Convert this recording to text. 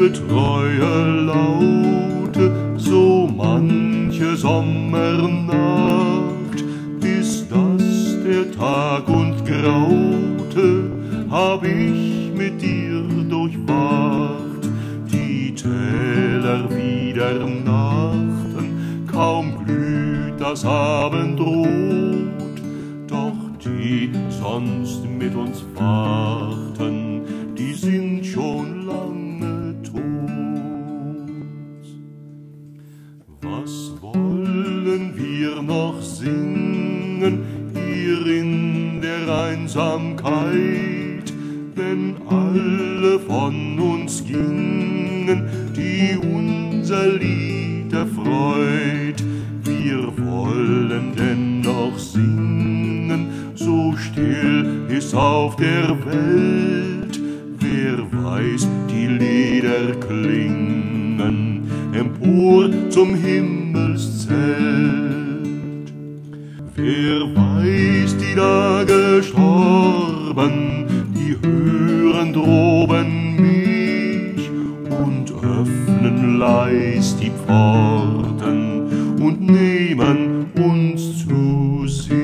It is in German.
liebe treue Laute, so manche Sommernacht, bis dass der Tag uns graute, hab ich mit dir durchwacht, die Täler wieder nachten, kaum glüht das Abendrot, doch die sonst mit uns wachten, die sind schon lange tot. Was wollen wir noch singen hier in der Einsamkeit, wenn alle von uns gingen, die unser Lied erfreut? Wir wollen dennoch singen, so still ist auf der Welt. Wer weiß, die Lieder klingen empor zum Himmelszelt. Wer weiß, die da gestorben, die hören droben mich und öffnen leis die Pforten und nehmen uns zu sich.